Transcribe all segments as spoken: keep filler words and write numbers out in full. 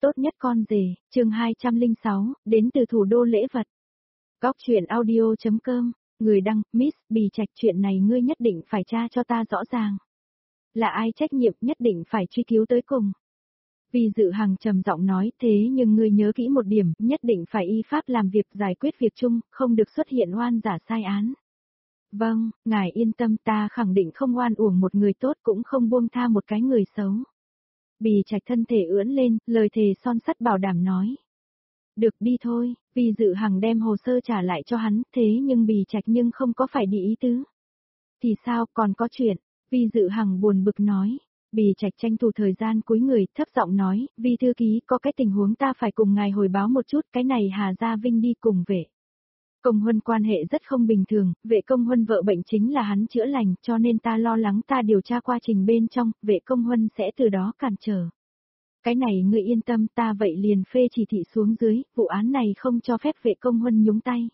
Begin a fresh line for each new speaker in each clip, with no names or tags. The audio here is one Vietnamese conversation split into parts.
Tốt nhất con rể, chương hai trăm lẻ sáu, đến từ thủ đô lễ vật. Góc truyện audio chấm com, người đăng, Miss Bì Trạch, chuyện này ngươi nhất định phải tra cho ta rõ ràng. Là ai trách nhiệm nhất định phải truy cứu tới cùng. Vì Dự Hằng trầm giọng nói, thế nhưng ngươi nhớ kỹ một điểm, nhất định phải y pháp làm việc giải quyết việc chung, không được xuất hiện oan giả sai án. Vâng, ngài yên tâm, ta khẳng định không oan uổng một người tốt cũng không buông tha một cái người xấu. Bì Trạch thân thể ưỡn lên, lời thề son sắt bảo đảm nói. Được đi thôi, Vì Dự Hằng đem hồ sơ trả lại cho hắn, thế nhưng Bì Trạch nhưng không có phải đi ý tứ. Thì sao, còn có chuyện, Vì Dự Hằng buồn bực nói. Bì Trạch tranh thủ thời gian cúi người, thấp giọng nói, Vi thư ký, có cái tình huống ta phải cùng ngài hồi báo một chút, cái này Hà Gia Vinh đi cùng vệ Công Huân quan hệ rất không bình thường, vệ Công Huân vợ bệnh chính là hắn chữa lành, cho nên ta lo lắng ta điều tra quá trình bên trong, vệ Công Huân sẽ từ đó cản trở. Cái này ngươi yên tâm, ta vậy liền phê chỉ thị xuống dưới, vụ án này không cho phép vệ Công Huân nhúng tay.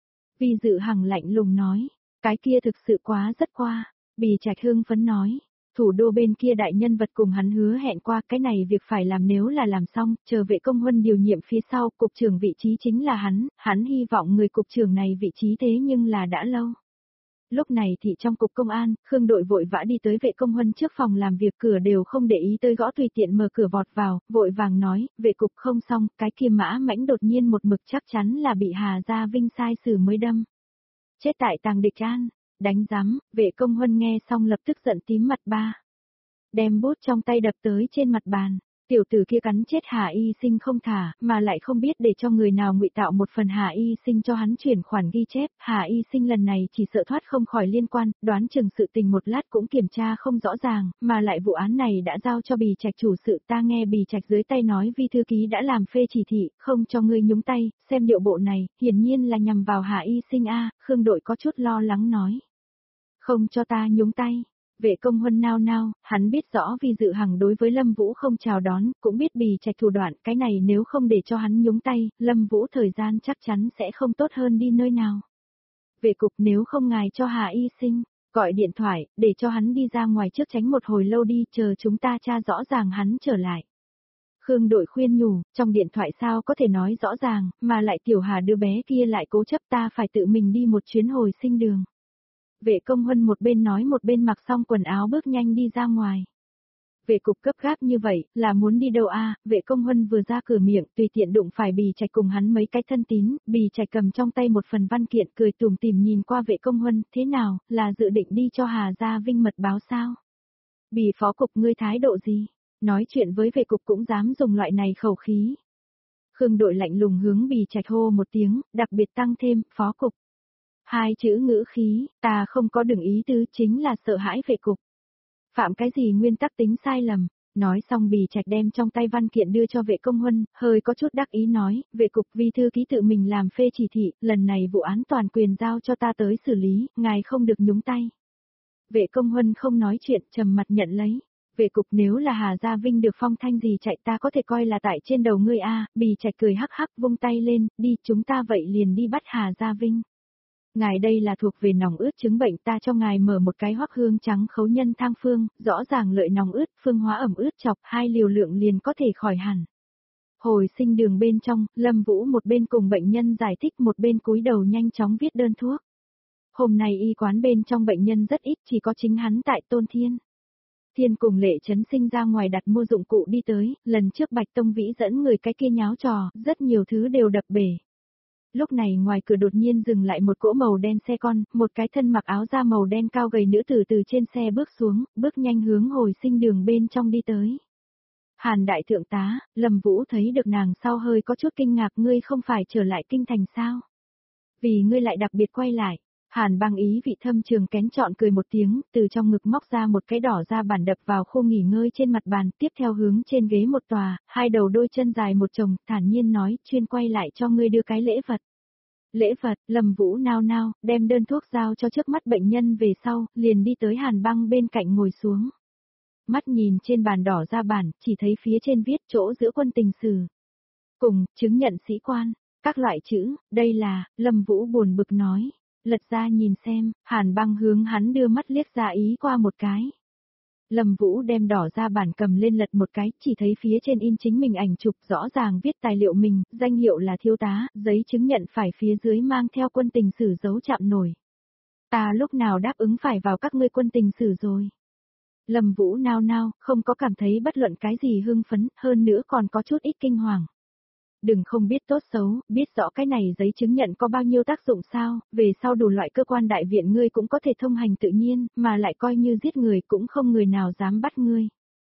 Vì Dự Hằng lạnh lùng nói, cái kia thực sự quá rất qua, Bì Trạch hưng phấn nói. Thủ đô bên kia đại nhân vật cùng hắn hứa hẹn qua, cái này việc phải làm, nếu là làm xong, chờ vệ Công Huân điều nhiệm phía sau, cục trưởng vị trí chính là hắn, hắn hy vọng người cục trưởng này vị trí thế nhưng là đã lâu. Lúc này thì trong cục công an, Khương Đội vội vã đi tới vệ Công Huân trước phòng làm việc, cửa đều không để ý tới gõ, tùy tiện mở cửa vọt vào, vội vàng nói, vệ cục không xong, cái kia Mã Mãnh đột nhiên một mực chắc chắn là bị Hà Gia Vinh sai xử mới đâm. Chết tại Tàng Địch An. Đánh giám, vệ Công Huân nghe xong lập tức giận tím mặt ba. Đem bút trong tay đập tới trên mặt bàn, tiểu tử kia cắn chết Hà Y Sinh không thả, mà lại không biết để cho người nào ngụy tạo một phần Hà Y Sinh cho hắn chuyển khoản ghi chép. Hà Y Sinh lần này chỉ sợ thoát không khỏi liên quan, đoán chừng sự tình một lát cũng kiểm tra không rõ ràng, mà lại vụ án này đã giao cho Bì Trạch chủ sự. Ta nghe Bì Trạch dưới tay nói Vi thư ký đã làm phê chỉ thị, không cho ngươi nhúng tay, xem điệu bộ này, hiển nhiên là nhằm vào Hà Y Sinh a. Khương Đội có chút lo lắng nói. Không cho ta nhúng tay. Vệ Công Huân nao nao, hắn biết rõ Vì Dự Hằng đối với Lâm Vũ không chào đón, cũng biết Bì Trạch thủ đoạn, cái này nếu không để cho hắn nhúng tay, Lâm Vũ thời gian chắc chắn sẽ không tốt hơn đi nơi nào. Vệ cục, nếu không ngài cho Hà Y Sinh, gọi điện thoại, để cho hắn đi ra ngoài trước tránh một hồi lâu đi, chờ chúng ta tra rõ ràng hắn trở lại. Khương Đội khuyên nhủ, trong điện thoại sao có thể nói rõ ràng, mà lại tiểu Hà đứa bé kia lại cố chấp, ta phải tự mình đi một chuyến hồi sinh đường. Vệ Công Huân một bên nói một bên mặc xong quần áo bước nhanh đi ra ngoài. Vệ cục cấp gáp như vậy, là muốn đi đâu a? Vệ Công Huân vừa ra cửa miệng, tùy tiện đụng phải Bì Trạch cùng hắn mấy cái thân tín, Bì Trạch cầm trong tay một phần văn kiện, cười tủm tỉm nhìn qua vệ Công Huân, thế nào, là dự định đi cho Hà Gia Vinh mật báo sao? Bì phó cục, ngươi thái độ gì? Nói chuyện với vệ cục cũng dám dùng loại này khẩu khí. Khương Đội lạnh lùng hướng Bì Trạch hô một tiếng, đặc biệt tăng thêm, phó cục. Hai chữ ngữ khí, ta không có đừng ý tứ, chính là sợ hãi vệ cục. Phạm cái gì nguyên tắc tính sai lầm, nói xong Bì Trạch đem trong tay văn kiện đưa cho vệ Công Huân, hơi có chút đắc ý nói, vệ cục, Vi thư ký tự mình làm phê chỉ thị, lần này vụ án toàn quyền giao cho ta tới xử lý, ngài không được nhúng tay. Vệ Công Huân không nói chuyện, trầm mặt nhận lấy. Vệ cục, nếu là Hà Gia Vinh được phong thanh gì chạy ta có thể coi là tại trên đầu ngươi a. Bì Trạch cười hắc hắc vung tay lên, đi, chúng ta vậy liền đi bắt Hà Gia Vinh. Ngài đây là thuộc về nòng ướt chứng bệnh, ta cho ngài mở một cái hoắc hương trắng khấu nhân thang phương, rõ ràng lợi nòng ướt, phương hóa ẩm ướt chọc, hai liều lượng liền có thể khỏi hẳn. Hồi sinh đường bên trong, Lâm Vũ một bên cùng bệnh nhân giải thích, một bên cúi đầu nhanh chóng viết đơn thuốc. Hôm nay y quán bên trong bệnh nhân rất ít, chỉ có chính hắn tại Tôn Thiên. Thiên cùng Lệ Trấn Sinh ra ngoài đặt mua dụng cụ đi tới, lần trước Bạch Tông Vĩ dẫn người cái kia nháo trò, rất nhiều thứ đều đập bể. Lúc này ngoài cửa đột nhiên dừng lại một cỗ màu đen xe con, một cái thân mặc áo da màu đen cao gầy nữ tử từ trên xe bước xuống, bước nhanh hướng hồi sinh đường bên trong đi tới. Hàn đại thượng tá, Lâm Vũ thấy được nàng sau hơi có chút kinh ngạc, ngươi không phải trở lại kinh thành sao? Vì ngươi lại đặc biệt quay lại. Hàn Băng ý vị thâm trường kén chọn cười một tiếng, từ trong ngực móc ra một cái đỏ da bản đập vào khu nghỉ ngơi trên mặt bàn, tiếp theo hướng trên ghế một tòa, hai đầu đôi chân dài một chồng, thản nhiên nói, chuyên quay lại cho ngươi đưa cái lễ vật. Lễ vật, Lâm Vũ nao nao, đem đơn thuốc giao cho trước mắt bệnh nhân về sau, liền đi tới Hàn Băng bên cạnh ngồi xuống. Mắt nhìn trên bàn đỏ da bản, chỉ thấy phía trên viết chỗ giữa quân tình sử. Cùng, chứng nhận sĩ quan, các loại chữ, đây là, Lâm Vũ buồn bực nói. Lật ra nhìn xem, Hàn Băng hướng hắn đưa mắt liếc ra ý qua một cái. Lâm Vũ đem đỏ ra bản cầm lên lật một cái, chỉ thấy phía trên in chính mình ảnh chụp rõ ràng viết tài liệu mình, danh hiệu là thiếu tá, giấy chứng nhận phải phía dưới mang theo quân tình sử dấu chạm nổi. Ta lúc nào đáp ứng phải vào các ngươi quân tình sử rồi. Lâm Vũ nao nao, không có cảm thấy bất luận cái gì hưng phấn, hơn nữa còn có chút ít kinh hoàng. Đừng không biết tốt xấu, biết rõ cái này giấy chứng nhận có bao nhiêu tác dụng sao, về sau đủ loại cơ quan đại viện ngươi cũng có thể thông hành tự nhiên, mà lại coi như giết người cũng không người nào dám bắt ngươi.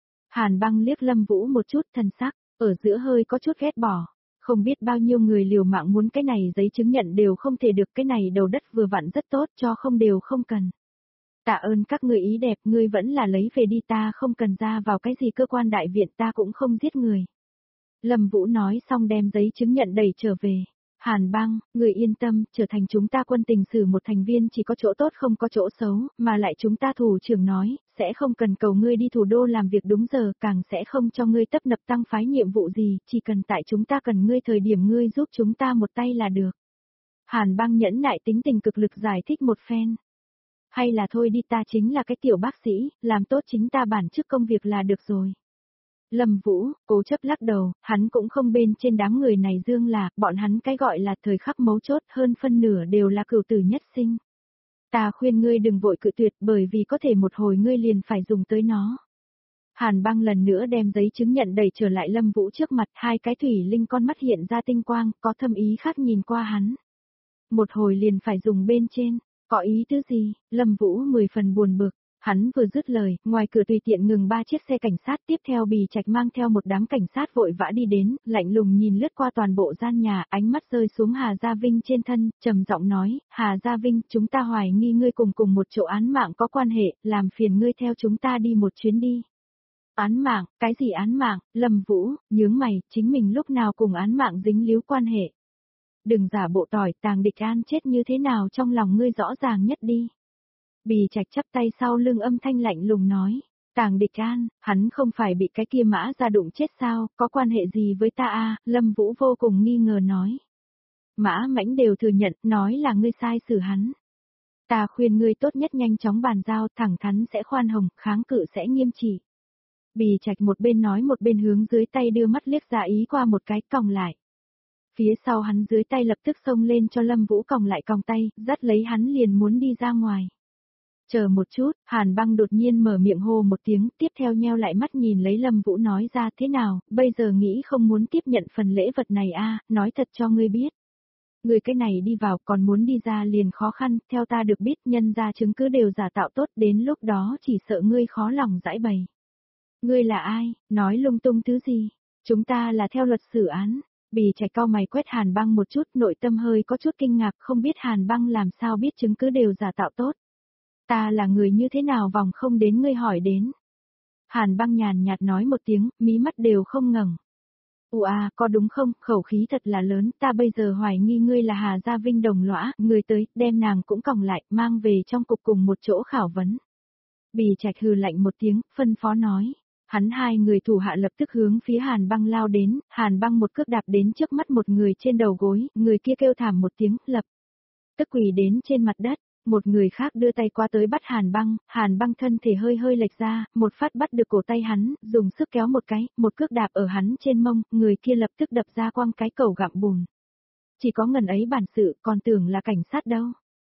Hàn Băng liếc Lâm Vũ một chút thân sắc, ở giữa hơi có chút ghét bỏ. Không biết bao nhiêu người liều mạng muốn cái này giấy chứng nhận đều không thể được, cái này đầu đất vừa vặn rất tốt cho không đều không cần. Tạ ơn các ngươi ý đẹp, ngươi vẫn là lấy về đi, ta không cần ra vào cái gì cơ quan đại viện, ta cũng không giết người. Lâm Vũ nói xong đem giấy chứng nhận đẩy trở về. Hàn Băng, người yên tâm, trở thành chúng ta quân tình sử một thành viên chỉ có chỗ tốt không có chỗ xấu, mà lại chúng ta thủ trưởng nói, sẽ không cần cầu ngươi đi thủ đô làm việc đúng giờ, càng sẽ không cho ngươi tấp nập tăng phái nhiệm vụ gì, chỉ cần tại chúng ta cần ngươi thời điểm ngươi giúp chúng ta một tay là được. Hàn Băng nhẫn nại tính tình cực lực giải thích một phen. Hay là thôi đi, ta chính là cái tiểu bác sĩ, làm tốt chính ta bản chức công việc là được rồi. Lâm Vũ, cố chấp lắc đầu, hắn cũng không bên trên đám người này dương là, bọn hắn cái gọi là thời khắc mấu chốt hơn phân nửa đều là cửu tử nhất sinh. Ta khuyên ngươi đừng vội cự tuyệt bởi vì có thể một hồi ngươi liền phải dùng tới nó. Hàn Băng lần nữa đem giấy chứng nhận đẩy trở lại Lâm Vũ trước mặt, hai cái thủy linh con mắt hiện ra tinh quang, có thâm ý khác nhìn qua hắn. Một hồi liền phải dùng bên trên, có ý tứ gì, Lâm Vũ mười phần buồn bực. Hắn vừa dứt lời, ngoài cửa tùy tiện ngừng ba chiếc xe cảnh sát, tiếp theo Bì Trạch mang theo một đám cảnh sát vội vã đi đến, lạnh lùng nhìn lướt qua toàn bộ gian nhà, ánh mắt rơi xuống Hà Gia Vinh trên thân, trầm giọng nói, Hà Gia Vinh, chúng ta hoài nghi ngươi cùng cùng một chỗ án mạng có quan hệ, làm phiền ngươi theo chúng ta đi một chuyến đi. Án mạng, cái gì án mạng, Lâm Vũ, nhướng mày, chính mình lúc nào cùng án mạng dính líu quan hệ. Đừng giả bộ tỏi, Tàng Địch An chết như thế nào trong lòng ngươi rõ ràng nhất đi. Bì Trạch chắp tay sau lưng âm thanh lạnh lùng nói, Tàng Địch An, hắn không phải bị cái kia Mã Gia đụng chết sao, có quan hệ gì với ta a? Lâm Vũ vô cùng nghi ngờ nói. Mã Mãnh đều thừa nhận, nói là ngươi sai xử hắn. Ta khuyên ngươi tốt nhất nhanh chóng bàn giao, thẳng thắn sẽ khoan hồng, kháng cự sẽ nghiêm trị. Bì Trạch một bên nói một bên hướng dưới tay đưa mắt liếc ra ý qua một cái còng lại. Phía sau hắn dưới tay lập tức xông lên cho Lâm Vũ còng lại còng tay, dắt lấy hắn liền muốn đi ra ngoài. Chờ một chút, Hàn Băng đột nhiên mở miệng hô một tiếng, tiếp theo nheo lại mắt nhìn lấy Lâm Vũ nói ra thế nào, bây giờ nghĩ không muốn tiếp nhận phần lễ vật này a, nói thật cho ngươi biết. Ngươi cái này đi vào còn muốn đi ra liền khó khăn, theo ta được biết nhân ra chứng cứ đều giả tạo tốt, đến lúc đó chỉ sợ ngươi khó lòng giải bày. Ngươi là ai, nói lung tung thứ gì, chúng ta là theo luật xử án. Bì Trạch cau mày quét Hàn Băng một chút, nội tâm hơi có chút kinh ngạc, không biết Hàn Băng làm sao biết chứng cứ đều giả tạo tốt. Ta là người như thế nào vòng không đến ngươi hỏi đến. Hàn Băng nhàn nhạt nói một tiếng, mí mắt đều không ngẩng. Ủa à, có đúng không, khẩu khí thật là lớn, ta bây giờ hoài nghi ngươi là Hà Gia Vinh đồng lõa, người tới, đem nàng cũng còng lại, mang về trong cục cùng một chỗ khảo vấn. Bì Trạch hừ lạnh một tiếng, phân phó nói. Hắn hai người thủ hạ lập tức hướng phía Hàn Băng lao đến, Hàn Băng một cước đạp đến trước mắt một người trên đầu gối, người kia kêu thảm một tiếng, lập tức quỳ đến trên mặt đất. Một người khác đưa tay qua tới bắt Hàn Băng, Hàn Băng thân thể hơi hơi lệch ra, một phát bắt được cổ tay hắn, dùng sức kéo một cái, một cước đạp ở hắn trên mông, người kia lập tức đập ra quăng cái cầu gặm bùn. Chỉ có ngần ấy bản sự, còn tưởng là cảnh sát đâu.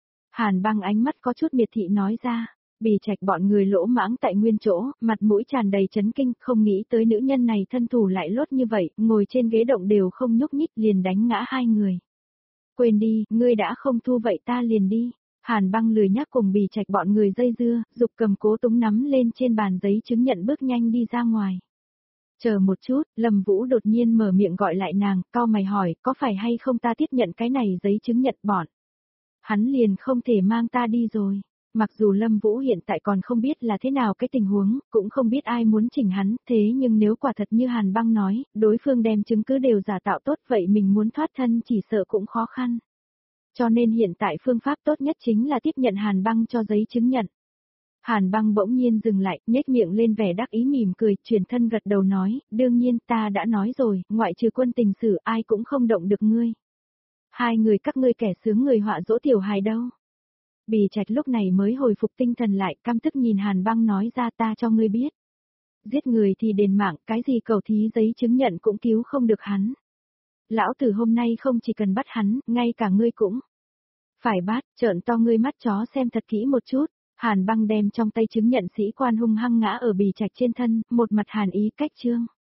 Hàn Băng ánh mắt có chút miệt thị nói ra, Bì Trạch bọn người lỗ mãng tại nguyên chỗ, mặt mũi tràn đầy chấn kinh, không nghĩ tới nữ nhân này thân thủ lại lốt như vậy, ngồi trên ghế động đều không nhúc nhích liền đánh ngã hai người. Quên đi, ngươi đã không thu vậy ta liền đi. Hàn Băng lười nhác cùng Bì Trạch bọn người dây dưa, dục cầm cố túng nắm lên trên bàn giấy chứng nhận bước nhanh đi ra ngoài. Chờ một chút, Lâm Vũ đột nhiên mở miệng gọi lại nàng, cau mày hỏi, có phải hay không ta tiếp nhận cái này giấy chứng nhận bọn. Hắn liền không thể mang ta đi rồi. Mặc dù Lâm Vũ hiện tại còn không biết là thế nào cái tình huống, cũng không biết ai muốn chỉnh hắn, thế nhưng nếu quả thật như Hàn Băng nói, đối phương đem chứng cứ đều giả tạo tốt vậy mình muốn thoát thân chỉ sợ cũng khó khăn. Cho nên hiện tại phương pháp tốt nhất chính là tiếp nhận Hàn Băng cho giấy chứng nhận. Hàn Băng bỗng nhiên dừng lại, nhếch miệng lên vẻ đắc ý mỉm cười, chuyển thân gật đầu nói, đương nhiên ta đã nói rồi, ngoại trừ quân tình sử ai cũng không động được ngươi. Hai người các ngươi kẻ sướng người họa dỗ tiểu hài đâu. Bì Trạch lúc này mới hồi phục tinh thần lại, căm tức nhìn Hàn Băng nói ra ta cho ngươi biết. Giết người thì đền mạng, cái gì cầu thí giấy chứng nhận cũng cứu không được hắn. Lão tử hôm nay không chỉ cần bắt hắn, ngay cả ngươi cũng phải bắt, trợn to ngươi mắt chó xem thật kỹ một chút. Hàn Băng đem trong tay chứng nhận sĩ quan hung hăng ngã ở Bì Trạch trên thân, một mặt hàn ý cách trương.